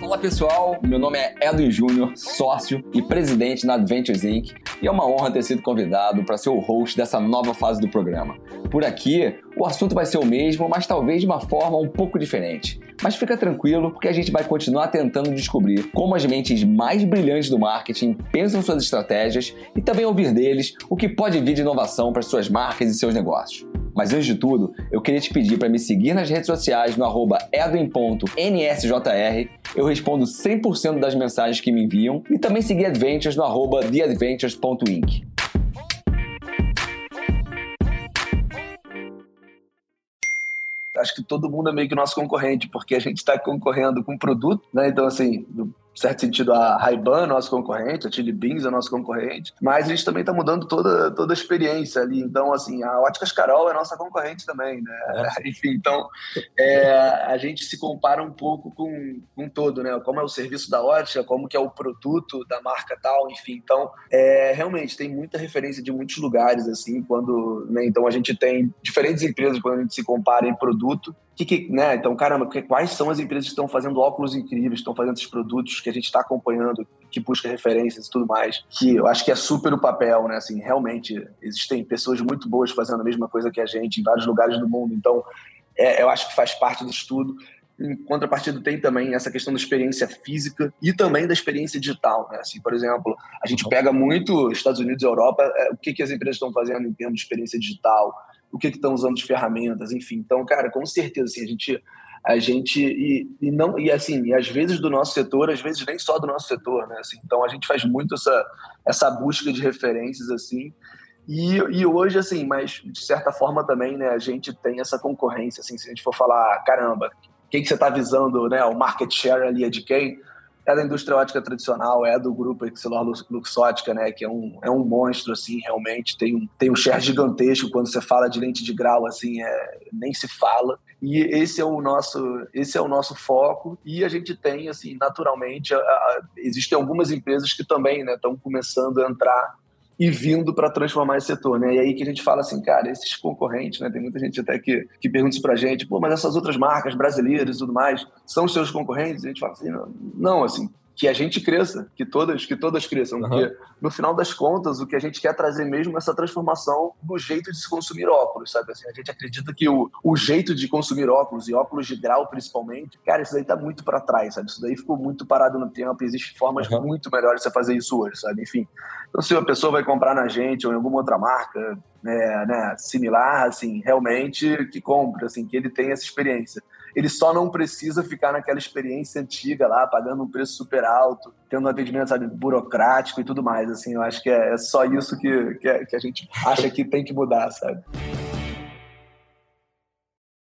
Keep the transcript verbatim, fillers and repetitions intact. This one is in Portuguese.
Olá pessoal, meu nome é Edwin Júnior, sócio e presidente na Adventures incorporated e é uma honra ter sido convidado para ser o host dessa nova fase do programa. Por aqui, o assunto vai ser o mesmo, mas talvez de uma forma um pouco diferente. Mas fica tranquilo, porque a gente vai continuar tentando descobrir como as mentes mais brilhantes do marketing pensam suas estratégias e também ouvir deles o que pode vir de inovação para suas marcas e seus negócios. Mas antes de tudo, eu queria te pedir para me seguir nas redes sociais no arroba edwin ponto n s j r. Eu respondo cem por cento das mensagens que me enviam e também seguir Adventures no arroba the adventures ponto inc. Acho que todo mundo é meio que nosso concorrente, porque a gente está concorrendo com produto, né? Então, assim, no certo sentido, a Ray-Ban é nosso concorrente, a Chili Beans é nosso concorrente, mas a gente também está mudando toda, toda a experiência ali. Então, assim, a Óticas Carol é nossa concorrente também, né? É. Enfim, então, é, a gente se compara um pouco com, com todo, né? Como é o serviço da ótica, como que é o produto da marca tal, enfim. Então, é, realmente, tem muita referência de muitos lugares, assim, quando, né? Então, a gente tem diferentes empresas quando a gente se compara em produto. Que, que, né? Então, caramba, quais são as empresas que estão fazendo óculos incríveis, estão fazendo esses produtos que a gente está acompanhando, que busca referências e tudo mais, que eu acho que é super o papel, né? Assim, realmente, existem pessoas muito boas fazendo a mesma coisa que a gente em vários lugares do mundo, então é, eu acho que faz parte disso tudo. Em contrapartida, tem também essa questão da experiência física e também da experiência digital, né? Assim, por exemplo, a gente pega muito Estados Unidos e Europa, é, o que, que as empresas estão fazendo em termos de experiência digital, o que estão usando de ferramentas, enfim. Então, cara, com certeza, assim, a gente... A gente e, e, não, e, assim, e às vezes do nosso setor, às vezes nem só do nosso setor, né? Assim, então, a gente faz muito essa, essa busca de referências, assim. E, e hoje, assim, mas de certa forma também, né? A gente tem essa concorrência, assim, se a gente for falar, caramba, quem que você está visando, né? O market share ali é de quem? É da indústria ótica tradicional, é do grupo EssilorLuxottica, né, que é um, é um monstro, assim, realmente, tem um, tem um share gigantesco, quando você fala de lente de grau, assim, é, nem se fala, e esse é o nosso, esse é o nosso foco, e a gente tem, assim, naturalmente, a, a, existem algumas empresas que também, né, estão começando a entrar e vindo para transformar esse setor, né? E aí que a gente fala assim, cara, esses concorrentes, né? Tem muita gente até que, que pergunta isso pra gente, pô, mas essas outras marcas brasileiras e tudo mais, são os seus concorrentes? E a gente fala assim, não, não assim, que a gente cresça, que todas, que todas cresçam, uhum. Porque no final das contas, o que a gente quer trazer mesmo é essa transformação no jeito de se consumir óculos, sabe? Assim, a gente acredita que o, o jeito de consumir óculos, e óculos de grau principalmente, cara, isso daí tá muito para trás, sabe? Isso daí ficou muito parado no tempo, existem formas uhum. muito melhores de você fazer isso hoje, sabe? Enfim, então se a pessoa vai comprar na gente ou em alguma outra marca, né, né, similar, assim, realmente que compre, assim, que ele tenha essa experiência. Ele só não precisa ficar naquela experiência antiga lá, pagando um preço super alto, tendo um atendimento, sabe, burocrático e tudo mais, assim, eu acho que é, é só isso que, que, que a gente acha que tem que mudar, sabe?